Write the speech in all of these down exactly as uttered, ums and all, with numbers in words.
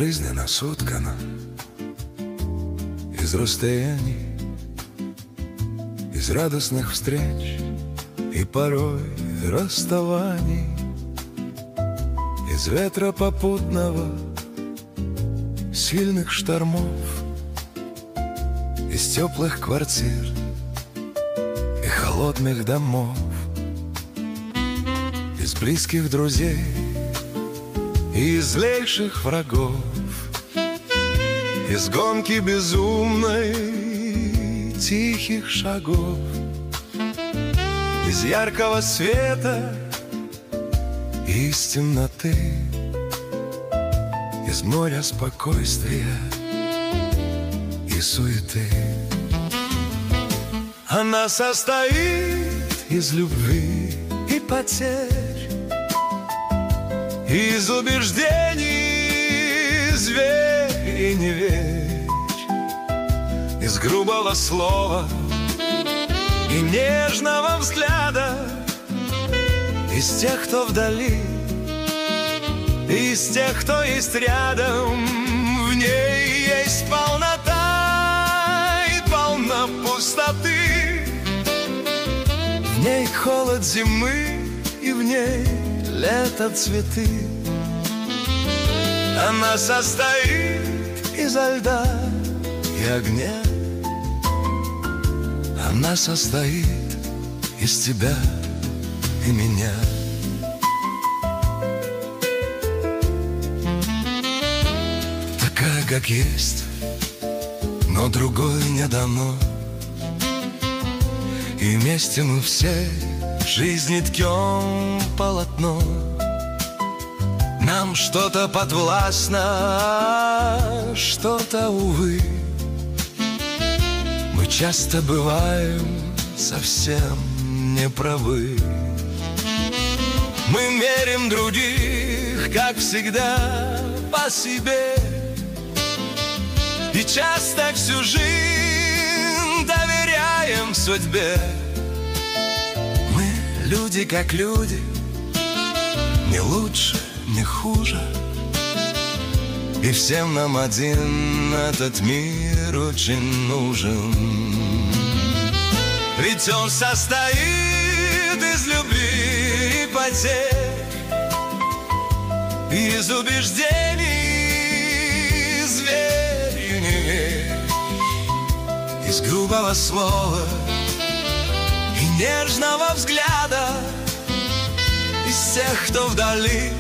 жизненно соткана из расстояний, из радостных встреч и порой расставаний, из ветра попутного, сильных штормов, из теплых квартир и холодных домов, из близких друзей и из злейших врагов, из гонки безумной тихих шагов, из яркого света и из темноты, из моря спокойствия и суеты. Она состоит из любви и потерь, из убеждений, зверь и не верь, из грубого слова и нежного взгляда, из тех, кто вдали, из тех, кто есть рядом. В ней есть полнота и полна пустоты, в ней холод зимы и в ней лето цветы. Она состоит изо льда и огня, она состоит из тебя и меня. Такая, как есть, но другой не дано. И вместе мы все жизни ткем полотно. Нам что-то подвластно, что-то, увы. Мы часто бываем совсем неправы. Мы мерим других, как всегда, по себе, и часто всю жизнь доверяем судьбе. Мы люди, как люди, не лучше, не хуже, и всем нам один этот мир очень нужен. Ведь он состоит из любви и потерь, из убеждений, зверь и не верь, из грубого слова и нежного взгляда, из тех, кто вдали,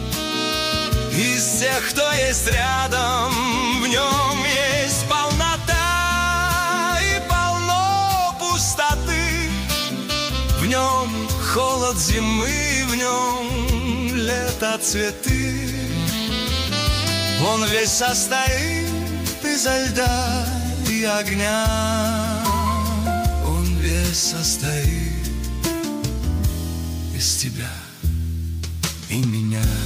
из тех, кто есть рядом. В нем есть полнота и полно пустоты, в нем холод зимы, в нем лето цветы. Он весь состоит изо льда и огня, он весь состоит из тебя и меня.